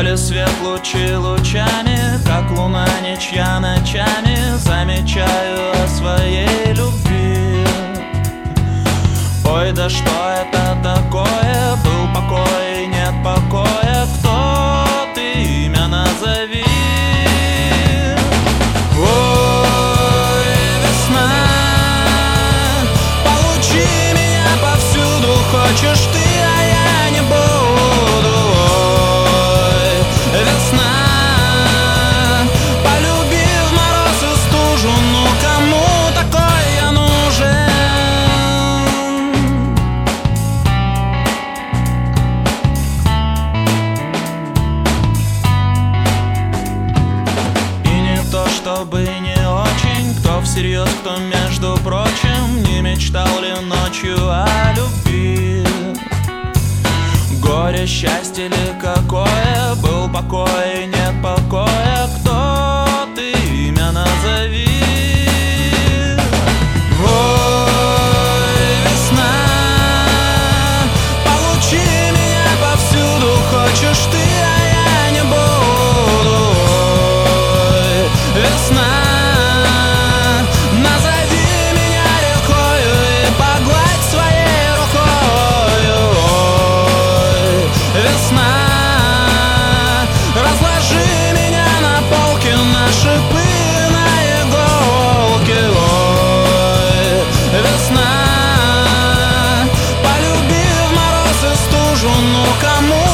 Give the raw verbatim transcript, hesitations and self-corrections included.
поле свет лучи лучами, как луна ничья ночами, замечаю о своей любви. Ой, да что это такое? Был покой, нет покоя. Кто ты? Имя назови. Ой, весна, получи меня повсюду. Хочешь ты, а я не буду. Ой, весна, полюби в мороз и стужу. Ну кому такой я нужен? Чтобы не очень, кто всерьез, кто между прочим, не мечтал ли ночью о любви? Горе, счастье ли какое? Был покой, нет покоя. Кто ты? Имя назови. Ой, весна, получи меня повсюду. Хочешь ты, а я не буду. Весна, назови меня рекою и погладь своей рукою. Ой, весна, разложи меня на полке, на шипы, на иголки. Ой, весна, полюби в мороз и стужу. Ну кому